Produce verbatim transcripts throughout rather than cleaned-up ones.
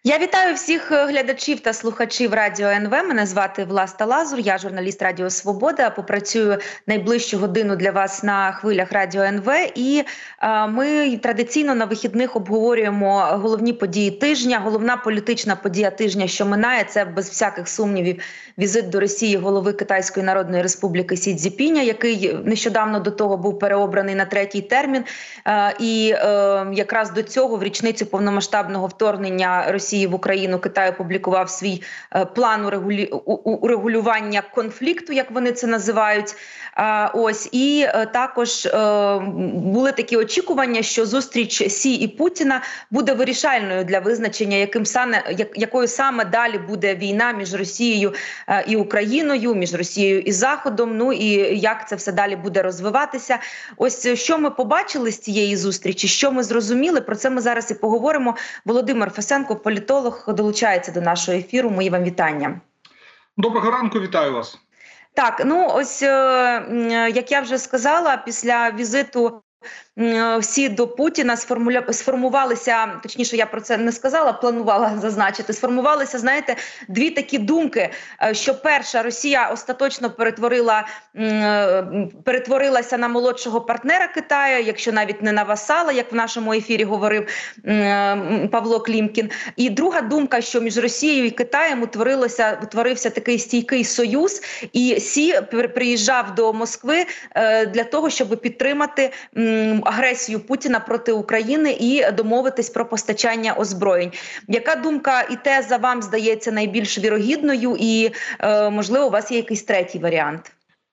Я вітаю всіх глядачів та слухачів Радіо ен ве. Мене звати Власта Лазур, я журналіст Радіо Свобода. Попрацюю найближчу годину для вас на хвилях Радіо ен ве. І а, ми традиційно на вихідних обговорюємо головні події тижня. Головна політична подія тижня, що минає, це без всяких сумнівів візит до Росії голови Китайської Народної Республіки Сі Цзіньпіня, який нещодавно до того був переобраний на третій термін. А, і а, якраз до цього в річницю повномасштабного вторгнення Росії в Україну Китай опублікував свій е, план урегулі... урегулювання конфлікту, як вони це називають. А, ось і е, також е, були такі очікування, що зустріч Сі і Путіна буде вирішальною для визначення, яким саме як, якою саме далі буде війна між Росією е, і Україною, між Росією і Заходом. Ну і як це все далі буде розвиватися. Ось що ми побачили з цієї зустрічі, що ми зрозуміли. Про це ми зараз і поговоримо. Володимир Фесенко, політолог, долучається до нашого ефіру. Мої вам вітання. Доброго ранку, вітаю вас. Так, ну ось, як я вже сказала, після візиту всі до Путіна сформуля... сформувалися, точніше, я про це не сказала, планувала зазначити, сформувалися, знаєте, дві такі думки, що перша, Росія остаточно перетворила, перетворилася на молодшого партнера Китаю, якщо навіть не на васала, як в нашому ефірі говорив Павло Клімкін. І друга думка, що між Росією і Китаєм утворилося, утворився такий стійкий союз, і Сі приїжджав до Москви для того, щоб підтримати агресію Путіна проти України і домовитись про постачання озброєнь. Яка думка і теза вам здається найбільш вірогідною і, е, можливо, у вас є якийсь третій варіант?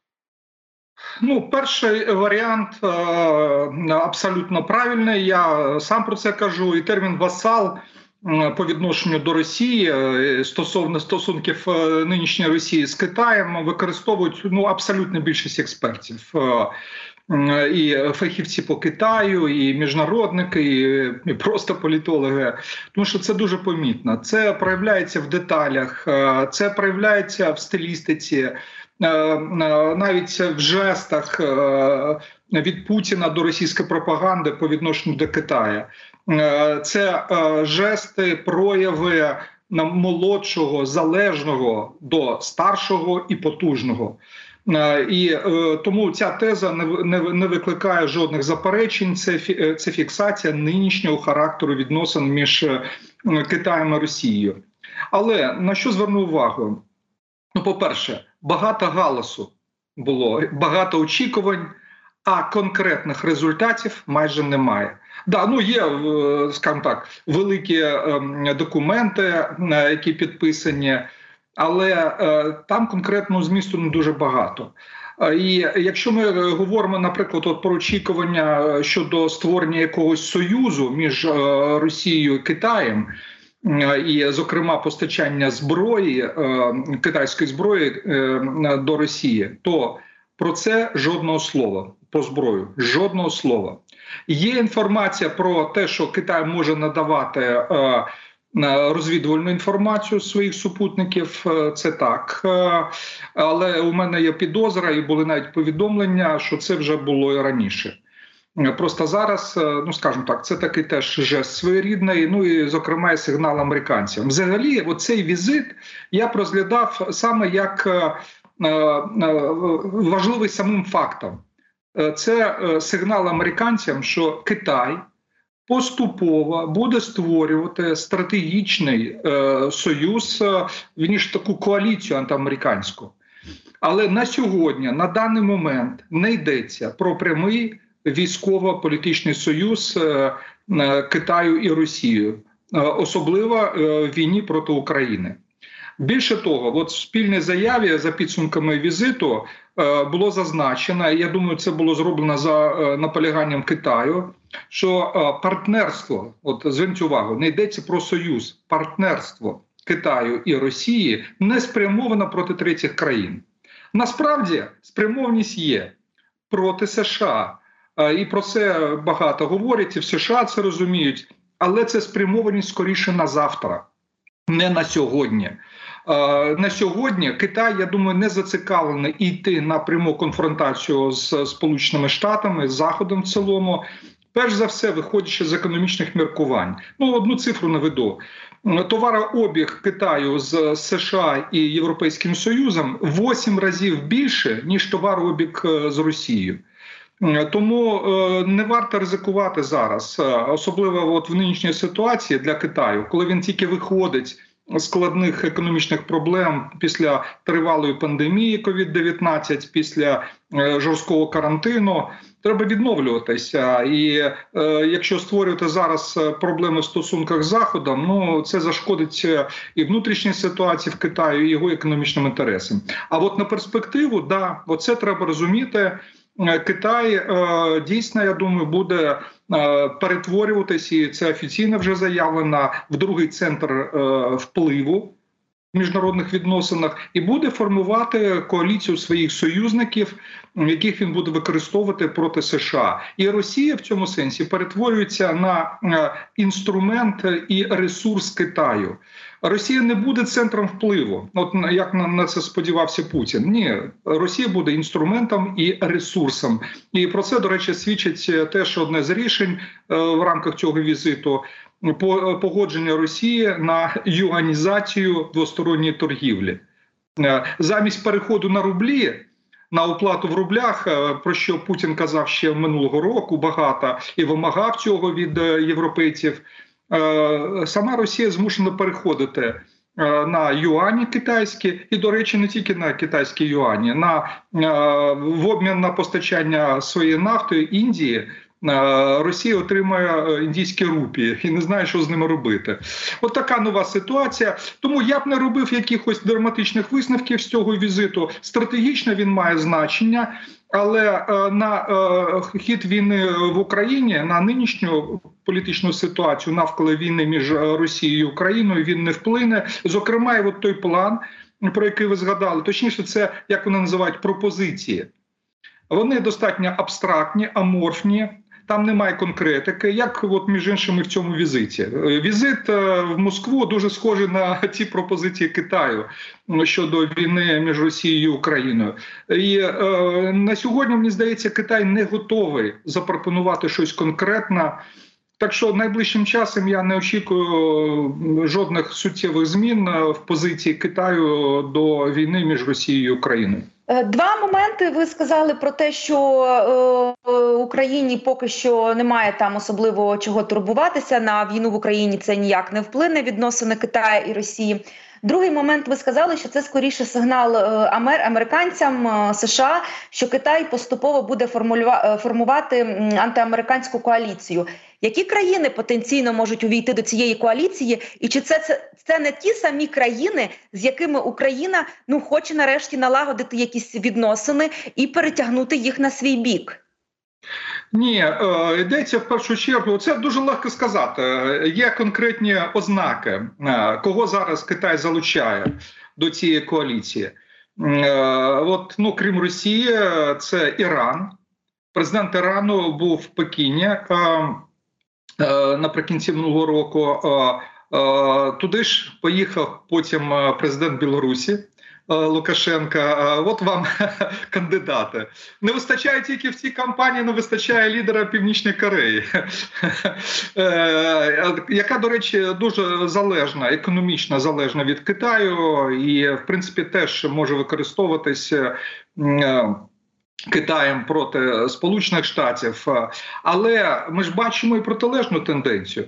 Ну, перший варіант е, абсолютно правильний. Я сам про це кажу. І термін «васал» по відношенню до Росії стосовно стосунків нинішньої Росії з Китаєм використовують ну, абсолютно більшість експертів. І фахівці по Китаю, і міжнародники, і просто політологи. Тому що це дуже помітно. Це проявляється в деталях, це проявляється в стилістиці, навіть в жестах від Путіна до російської пропаганди по відношенню до Китаю. Це жести, прояви молодшого, залежного до старшого і потужного. І е, тому ця теза не, не, не викликає жодних заперечень, це, фі, це фіксація нинішнього характеру відносин між Китаєм і Росією. Але на що зверну увагу? Ну, по-перше, багато галасу було, багато очікувань, а конкретних результатів майже немає. Да, ну є, скажімо так, великі е, документи, які підписані, але е, там конкретного змісту не дуже багато. Е, і якщо ми говоримо, наприклад, от про очікування щодо створення якогось союзу між е, Росією і Китаєм, е, і, зокрема, постачання зброї, е, китайської зброї е, до Росії, то про це жодного слова, про зброю, жодного слова. Є інформація про те, що Китай може надавати е, розвідувальну інформацію своїх супутників, це так. Але у мене є підозра, і були навіть повідомлення, що це вже було і раніше. Просто зараз, ну скажімо так, це такий теж жест своєрідний, ну і, зокрема, і сигнал американцям. Взагалі, оцей візит я б розглядав саме як важливий самим фактом. Це сигнал американцям, що Китай поступово буде створювати стратегічний е, союз, е, вірніше таку коаліцію антиамериканську. Але на сьогодні, на даний момент, не йдеться про прямий військово-політичний союз е, е, Китаю і Росією, е, особливо е, в війні проти України. Більше того, от в спільній заяві за підсумками візиту е, було зазначено, я думаю, це було зроблено за е, наполяганням Китаю, що е, партнерство, от зверніть увагу, не йдеться про союз, партнерство Китаю і Росії не спрямовано проти третіх країн. Насправді спрямованість є проти США, е, і про це багато говорять, і в США це розуміють, але це спрямованість скоріше на завтра, не на сьогодні. На сьогодні Китай, я думаю, не зацікавлений йти на пряму конфронтацію з Сполученими Штатами, з Заходом в цілому. Перш за все, виходячи з економічних міркувань. Ну, одну цифру наведу. товарообіг Китаю з США і Європейським Союзом в вісім разів більше, ніж товарообіг з Росією. Тому не варто ризикувати зараз, особливо от в нинішній ситуації для Китаю, коли він тільки виходить з складних економічних проблем після тривалої пандемії ковід дев'ятнадцять, після жорсткого карантину. Треба відновлюватися. І е, якщо створювати зараз проблеми в стосунках з Заходом, ну це зашкодить і внутрішній ситуації в Китаї, і його економічним інтересам. А от на перспективу, да, оце треба розуміти. Китай е, дійсно, я думаю, буде е, перетворюватися, і це офіційно вже заявлено, в другий центр е, впливу в міжнародних відносинах і буде формувати коаліцію своїх союзників, яких він буде використовувати проти США. І Росія в цьому сенсі перетворюється на інструмент і ресурс Китаю. Росія не буде центром впливу, от як на це сподівався Путін. Ні, Росія буде інструментом і ресурсом. І про це, до речі, свідчить теж одне з рішень в рамках цього візиту – погодження Росії на юанізацію двосторонньої торгівлі. Замість переходу на рублі, на оплату в рублях, про що Путін казав ще минулого року багато і вимагав цього від європейців, сама Росія змушена переходити на юані китайські, і, до речі, не тільки на китайські юані, на, в обмін на постачання своєї нафти Індії, Росія отримує індійські рупії і не знає, що з ними робити. От така нова ситуація. Тому я б не робив якихось драматичних висновків з цього візиту. Стратегічно він має значення, але на хід війни в Україні, на нинішню політичну ситуацію навколо війни між Росією і Україною він не вплине. Зокрема, і от той план, про який ви згадали, точніше, це, як вони називають, пропозиції. Вони достатньо абстрактні, аморфні. Там немає конкретики, як от між іншими в цьому візиті. Візит в Москву дуже схожий на ті пропозиції Китаю щодо війни між Росією і Україною. І е, на сьогодні, мені здається, Китай не готовий запропонувати щось конкретне. Так що найближчим часом я не очікую жодних суттєвих змін в позиції Китаю до війни між Росією і Україною. Два моменти ви сказали про те, що е, Україні поки що немає там особливо чого турбуватися. На війну в Україні це ніяк не вплине, відносини Китаю і Росії. Другий момент, ви сказали, що це скоріше сигнал амер, американцям США, що Китай поступово буде формувати антиамериканську коаліцію. Які країни потенційно можуть увійти до цієї коаліції? І чи це, це, це не ті самі країни, з якими Україна ну, хоче нарешті налагодити якісь відносини і перетягнути їх на свій бік? Ні, йдеться в першу чергу, це дуже легко сказати. Є конкретні ознаки, кого зараз Китай залучає до цієї коаліції. От, ну, крім Росії, це Іран. Президент Ірану був в Пекіні наприкінці минулого року. Туди ж поїхав потім президент Білорусі Лукашенка. От вам кандидати. Не вистачає тільки в цій кампанії, не вистачає лідера Північної Кореї, яка, до речі, дуже залежна, економічно залежна від Китаю і, в принципі, теж може використовуватися Китаєм проти Сполучених Штатів. Але ми ж бачимо і протилежну тенденцію.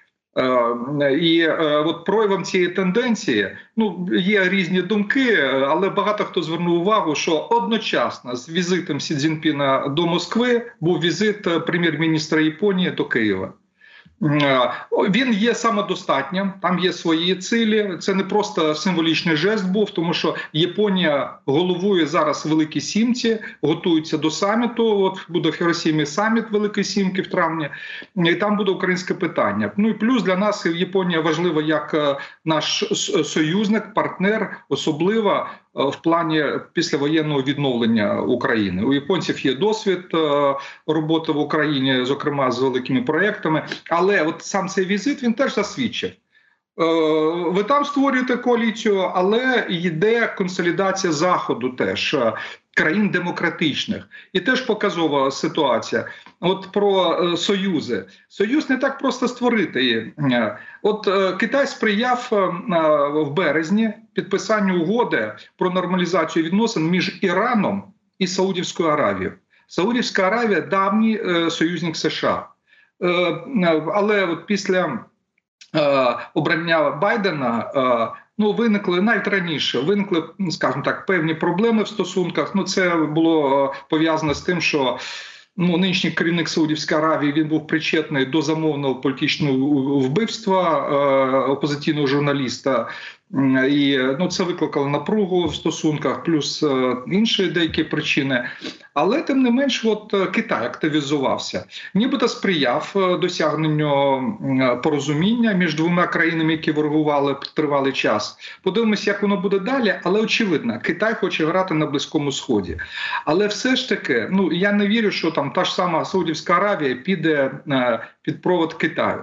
І от проявом цієї тенденції, ну, є різні думки, але багато хто звернув увагу, що одночасно з візитом Сі Цзіньпіна до Москви був візит прем'єр-міністра Японії до Києва. Він є самодостатнім, там є свої цілі, це не просто символічний жест був, тому що Японія головує зараз Великій Сімці, готується до саміту, от буде в Хіросімі саміт Великої Сімки в травні, і там буде українське питання. Ну і плюс для нас Японія важлива як наш союзник, партнер, особливо в плані післявоєнного відновлення України. У японців є досвід роботи в Україні, зокрема з великими проєктами, але от сам цей візит, він теж засвідчив. Ви там створюєте коаліцію, але йде консолідація Заходу теж. країн демократичних. І теж показова ситуація. От про е, союзи. Союз не так просто створити. От е, Китай сприяв е, в березні підписанню угоди про нормалізацію відносин між Іраном і Саудівською Аравією. Саудівська Аравія – давній е, союзник США. Е, але от після е, обрання Байдена е, ну, виникли навіть раніше, виникли, скажімо так, певні проблеми в стосунках. Ну, це було е, пов'язано з тим, що ну, нинішній керівник Саудівської Аравії, він був причетний до замовного політичного вбивства е, опозиційного журналіста. І ну, це викликало напругу в стосунках, плюс е, інші деякі причини. Але, тим не менш, от Китай активізувався. Нібито сприяв досягненню порозуміння між двома країнами, які ворогували тривалий час. Подивимося, як воно буде далі, але очевидно, Китай хоче грати на Близькому Сході. Але все ж таки, ну, я не вірю, що там та ж сама Саудівська Аравія піде е, під провод Китаю.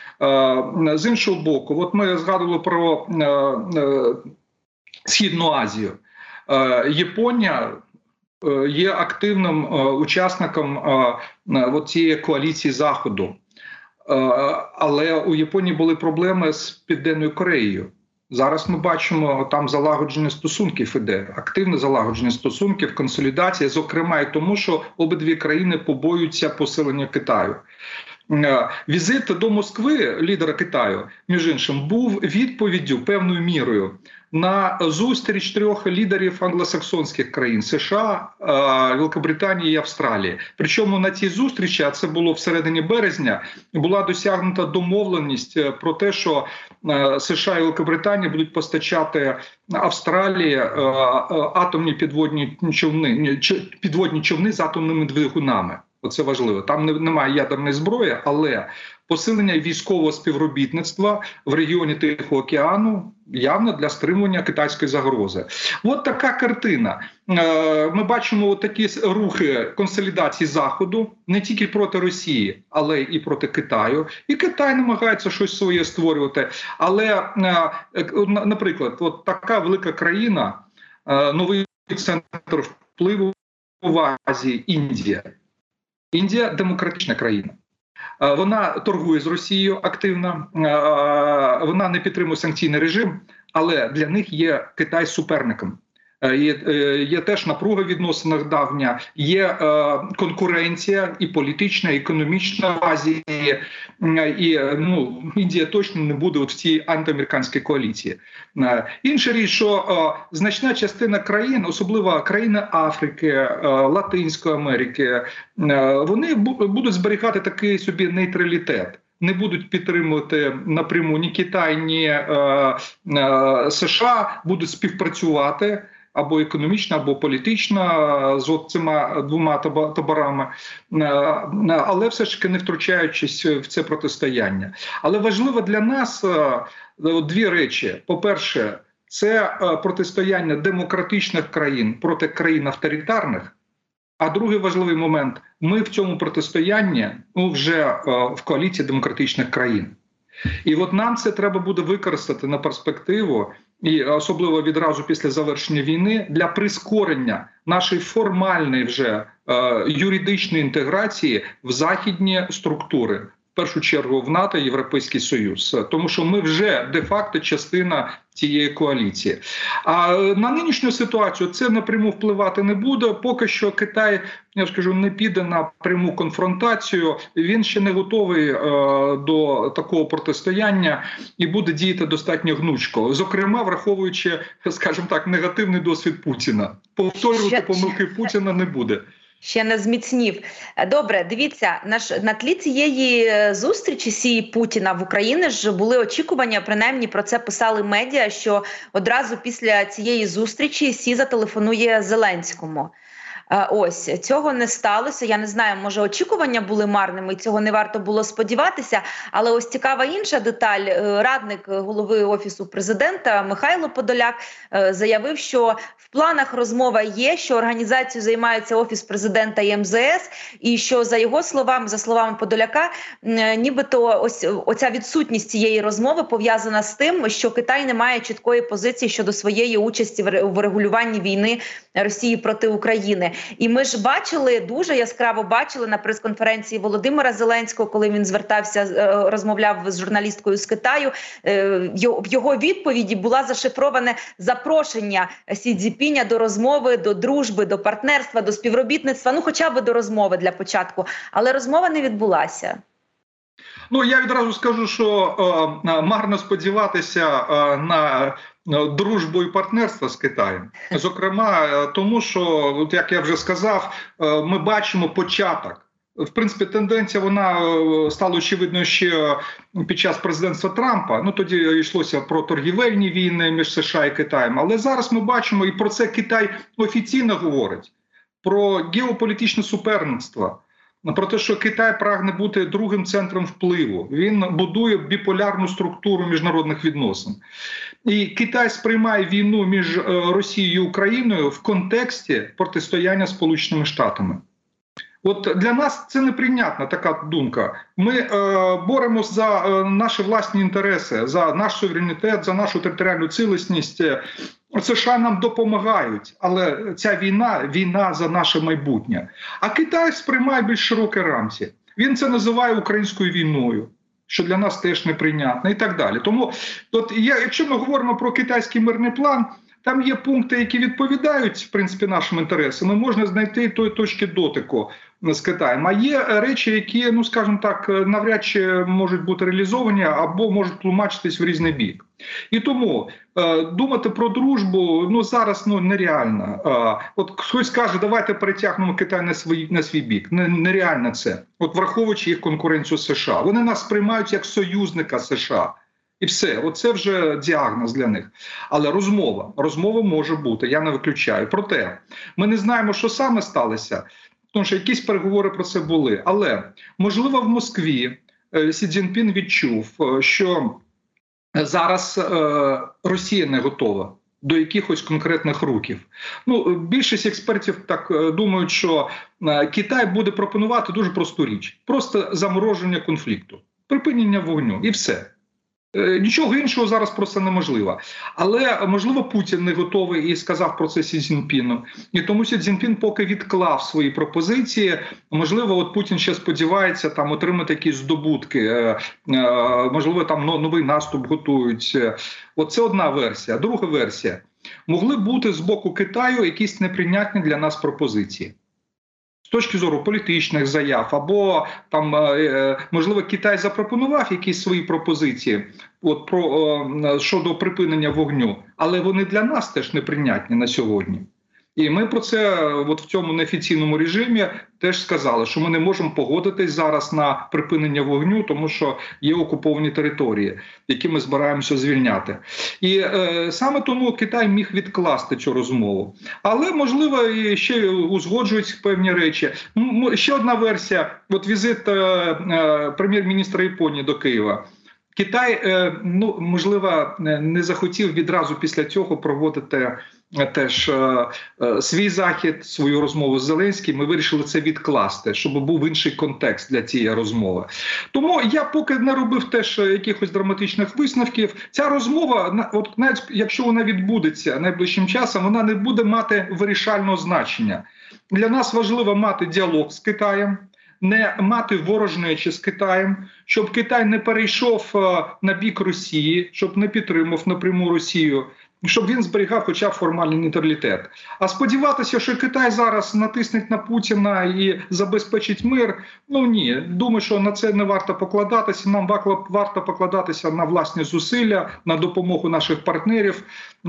З іншого боку, от ми згадували про е, е, Східну Азію. Е, Японія е, є активним е, учасником е, цієї коаліції Заходу. Е, але у Японії були проблеми з Південною Кореєю. Зараз ми бачимо, там залагодження стосунків іде, активне залагодження стосунків, консолідація, зокрема і тому, що обидві країни побоюються посилення Китаю. Візит до Москви лідера Китаю, між іншим, був відповіддю певною мірою на зустріч трьох лідерів англосаксонських країн – США, Великобританії і Австралії. Причому на цій зустрічі, а це було всередині березня, була досягнута домовленість про те, що США і Великобританія будуть постачати Австралії атомні підводні човни, підводні човни з атомними двигунами. Оце важливо. Там немає ядерної зброї, але посилення військового співробітництва в регіоні Тихого океану явно для стримування китайської загрози. От така картина. Ми бачимо такі рухи консолідації Заходу не тільки проти Росії, але і проти Китаю. І Китай намагається щось своє створювати. Але, наприклад, от така велика країна, новий центр впливу в Азії – Індія. Індія – демократична країна. Вона торгує з Росією активно, вона не підтримує санкційний режим, але для них є Китай суперником. Є, є теж напруга в відносинах давня, є е, конкуренція і політична, і економічна в Азії. І ну, Індія точно не буде от в цій антиамериканській коаліції. Е, інша річ, що е, значна частина країн, особливо країни Африки, е, Латинської Америки, е, вони будуть зберігати такий собі нейтралітет. Не будуть підтримувати напряму ні Китай, ні е, е, США, будуть співпрацювати або економічно, або політично з цими двома таборами, але все ж таки не втручаючись в це протистояння. Але важливо для нас дві речі. По-перше, це протистояння демократичних країн проти країн авторитарних. А другий важливий момент – ми в цьому протистоянні ну, вже в коаліції демократичних країн. І от нам це треба буде використати на перспективу, і особливо відразу після завершення війни, для прискорення нашої формальної вже е, юридичної інтеграції в західні структури. В першу чергу в НАТО і Європейський Союз. Тому що ми вже де-факто частина цієї коаліції. А на нинішню ситуацію це напряму впливати не буде. Поки що Китай, я скажу, не піде на пряму конфронтацію. Він ще не готовий е, до такого протистояння і буде діяти достатньо гнучко. Зокрема, враховуючи, скажімо так, негативний досвід Путіна. Повторювати помилки Путіна не буде. Ще не зміцнів. Добре, дивіться, наш, на тлі цієї зустрічі Сі Путіна в Україні ж були очікування, принаймні про це писали медіа, що одразу після цієї зустрічі Сі зателефонує Зеленському. Ось, цього не сталося. Я не знаю, може очікування були марними, цього не варто було сподіватися. Але ось цікава інша деталь. Радник голови Офісу президента Михайло Подоляк заявив, що в планах розмова є, що організацією займається Офіс президента і ем зе ес, і що, за його словами, за словами Подоляка, нібито ось оця відсутність цієї розмови пов'язана з тим, що Китай не має чіткої позиції щодо своєї участі в врегулюванні війни Росії проти України. І ми ж бачили, дуже яскраво бачили на прес-конференції Володимира Зеленського, коли він звертався, розмовляв з журналісткою з Китаю, в його відповіді було зашифроване запрошення Сі Цзіньпіня до розмови, до дружби, до партнерства, до співробітництва, ну хоча б до розмови для початку. Але розмова не відбулася. Ну, я відразу скажу, що е, марно сподіватися е, на дружбу і партнерство з Китаєм. Зокрема, тому що, от як я вже сказав, е, ми бачимо початок. В принципі, тенденція, вона стала очевидною ще під час президентства Трампа. Ну, тоді йшлося про торгівельні війни між США і Китаєм. Але зараз ми бачимо, і про це Китай офіційно говорить, про геополітичне суперництво. Про те, що Китай прагне бути другим центром впливу. Він будує біполярну структуру міжнародних відносин. І Китай сприймає війну між Росією і Україною в контексті протистояння Сполученими Штатами. От для нас це неприйнятна така думка. Ми е, боремося за е, наші власні інтереси, за наш суверенітет, за нашу територіальну цілісність. США нам допомагають, але ця війна – війна за наше майбутнє. А Китай сприймає більш широкі рамці. Він це називає українською війною, що для нас теж неприйнятно і так далі. Тому, от, я, якщо ми говоримо про китайський мирний план, там є пункти, які відповідають, в принципі, нашим інтересам, і можна знайти тої точки дотику з Китаєм. А є речі, які, ну, скажімо так, навряд чи можуть бути реалізовані або можуть тлумачитись в різний бік. І тому е, думати про дружбу, ну, зараз, ну, нереально. Е, от хтось каже, давайте перетягнемо Китай на свій, на свій бік. Нереально це. От враховуючи їх конкуренцію з США. Вони нас сприймають як союзника США. І все, оце вже діагноз для них. Але розмова, розмова може бути, я не виключаю. Проте, ми не знаємо, що саме сталося, тому що якісь переговори про це були. Але, можливо, в Москві Сі Цзіньпін відчув, що зараз е, Росія не готова до якихось конкретних рухів. Ну, більшість експертів так думають, що Китай буде пропонувати дуже просту річ. Просто замороження конфлікту, припинення вогню і все. Нічого іншого зараз просто неможливо. Але, можливо, Путін не готовий і сказав про це Сі Цзіньпіну. І тому Сі Цзіньпін поки відклав свої пропозиції. Можливо, от Путін ще сподівається там отримати якісь здобутки. Можливо, там новий наступ готують. Оце одна версія. Друга версія. Могли бути з боку Китаю якісь неприйнятні для нас пропозиції. З точки зору політичних заяв, або там, можливо, Китай запропонував якісь свої пропозиції от, про, щодо припинення вогню, але вони для нас теж неприйнятні на сьогодні. І ми про це от в цьому неофіційному режимі теж сказали, що ми не можемо погодитись зараз на припинення вогню, тому що є окуповані території, які ми збираємося звільняти. І е, саме тому Китай міг відкласти цю розмову. Але, можливо, і ще узгоджують певні речі. Ще одна версія, от візит е, е, прем'єр-міністра Японії до Києва. Китай, е, ну, можливо, не захотів відразу після цього проводити теж е, е, свій захід, свою розмову з Зеленським. Ми вирішили це відкласти, щоб був інший контекст для цієї розмови. Тому я поки не робив теж якихось драматичних висновків. Ця розмова, от навіть якщо вона відбудеться найближчим часом, вона не буде мати вирішального значення. Для нас важливо мати діалог з Китаєм, не мати ворожнечі з Китаєм, щоб Китай не перейшов на бік Росії, щоб не підтримав напряму Росію, щоб він зберігав хоча б формальний нейтралітет. А сподіватися, що Китай зараз натисне на Путіна і забезпечить мир, ну ні. Думаю, що на це не варто покладатися. Нам варто покладатися на власні зусилля, на допомогу наших партнерів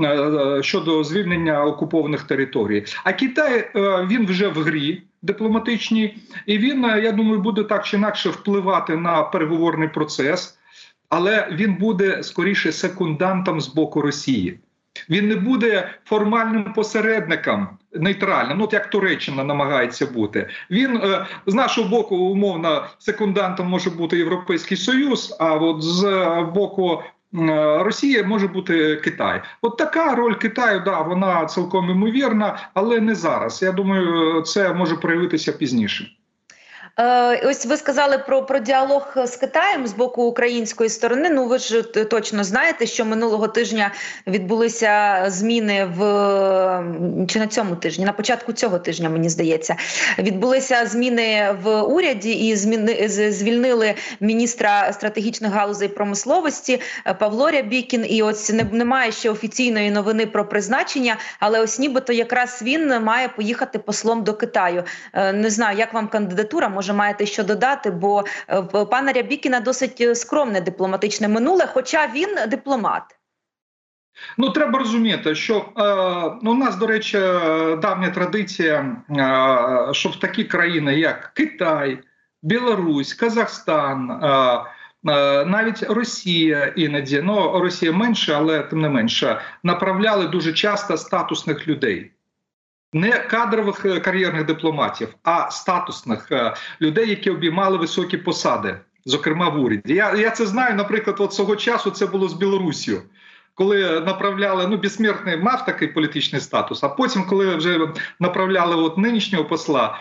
щодо звільнення окупованих територій. А Китай, він вже в грі дипломатичній, і він, я думаю, буде так чи інакше впливати на переговорний процес, але він буде, скоріше, секундантом з боку Росії. Він не буде формальним посередником, нейтральним, ну от як Туреччина намагається бути. Він з нашого боку, умовно, секундантом може бути Європейський Союз, а от з боку Росія може бути Китай. От така роль Китаю, да, вона цілком імовірна, але не зараз. Я думаю, це може проявитися пізніше. Ось ви сказали про, про діалог з Китаєм з боку української сторони. Ну, ви ж точно знаєте, що минулого тижня відбулися зміни в, чи на цьому тижні, на початку цього тижня, мені здається, відбулися зміни в уряді і зміни, звільнили міністра стратегічних галузей промисловості Павло Рябікін. І ось не, немає ще офіційної новини про призначення, але ось нібито якраз він має поїхати послом до Китаю. Не знаю, як вам кандидатура, може маєте що додати, бо в пана Рябікіна досить скромне дипломатичне минуле, хоча він дипломат. Ну, треба розуміти, що е, ну, у нас, до речі, давня традиція, е, що в такі країни, як Китай, Білорусь, Казахстан, е, е, навіть Росія іноді, ну, Росія менше, але тим не менше, направляли дуже часто статусних людей. Не кадрових кар'єрних дипломатів, а статусних людей, які обіймали високі посади, зокрема в уряді. Я, я це знаю, наприклад, от свого часу це було з Білоруссю, коли направляли, ну, Безсмертний мав такий політичний статус, а потім, коли вже направляли от нинішнього посла,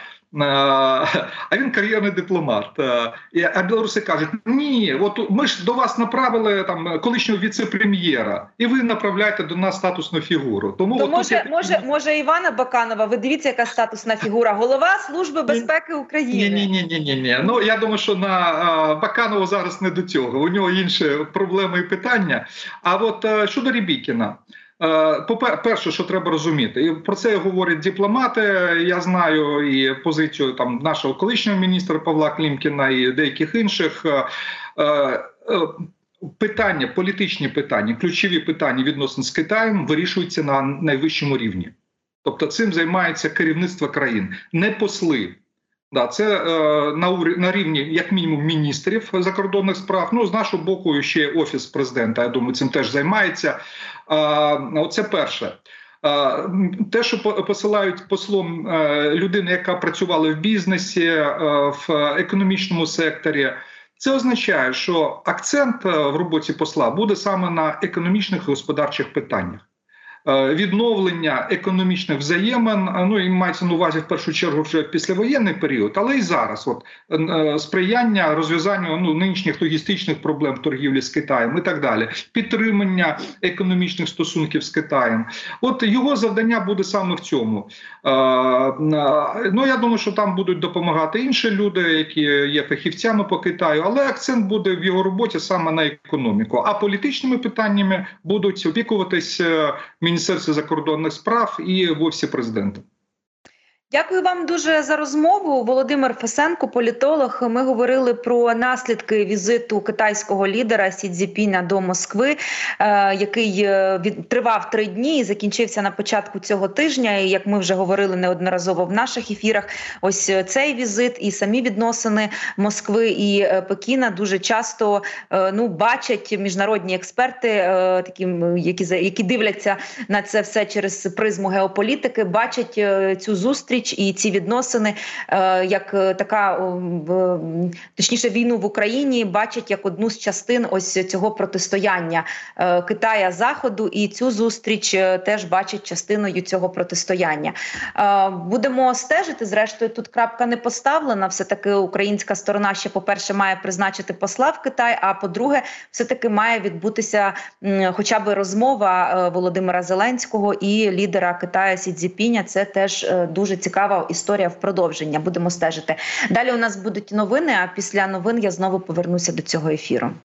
а він кар'єрний дипломат. А білоруси кажуть, ні, от ми ж до вас направили там колишнього віце-прем'єра, і ви направляєте до нас статусну фігуру. Тому То от може, я... може, може Івана Баканова, ви дивіться, яка статусна фігура, голова Служби безпеки України. Ні, ні, ні, ні, ні. Ну, я думаю, що на Баканову зараз не до цього. У нього інші проблеми і питання. А от щодо Рябікіна. По-перше, що треба розуміти, і про це говорять дипломати, я знаю і позицію там нашого колишнього міністра Павла Клімкіна і деяких інших. Питання, політичні питання, ключові питання відносин з Китаєм вирішуються на найвищому рівні. Тобто цим займається керівництво країн, не посли. Да, це е, на, на рівні, як мінімум, міністрів закордонних справ. Ну, з нашого боку, ще Офіс президента, я думаю, цим теж займається. Е, це перше. Е, те, що посилають послом е, людини, яка працювала в бізнесі, е, в економічному секторі, це означає, що акцент в роботі посла буде саме на економічних і господарчих питаннях. Відновлення економічних взаємин, ну і мається на увазі в першу чергу вже післявоєнний період, але і зараз от сприяння розв'язанню ну, нинішніх логістичних проблем торгівлі з Китаєм і так далі, підтримання економічних стосунків з Китаєм. От його завдання буде саме в цьому. Ну, я думаю, що там будуть допомагати інші люди, які є фахівцями по Китаю, але акцент буде в його роботі саме на економіку. А політичними питаннями будуть опікуватись Міністерство закордонних справ і в Офісі президента. Дякую вам дуже за розмову. Володимир Фесенко, політолог. Ми говорили про наслідки візиту китайського лідера Сі Цзіньпіня до Москви, який тривав три дні і закінчився на початку цього тижня. І, як ми вже говорили неодноразово в наших ефірах, ось цей візит і самі відносини Москви і Пекіна дуже часто ну, бачать міжнародні експерти, такі, які, які дивляться на це все через призму геополітики, бачать цю зустріч і ці відносини, як така, точніше, війну в Україні бачать як одну з частин ось цього протистояння Китая Заходу, і цю зустріч теж бачать частиною цього протистояння. Будемо стежити, зрештою, тут крапка не поставлена, все-таки українська сторона ще, по-перше, має призначити посла в Китай, а по-друге, все-таки має відбутися хоча б розмова Володимира Зеленського і лідера Китаю Сі Цзіньпіня. Це теж дуже цікава історія в продовження. Будемо стежити. Далі у нас будуть новини, а після новин я знову повернуся до цього ефіру.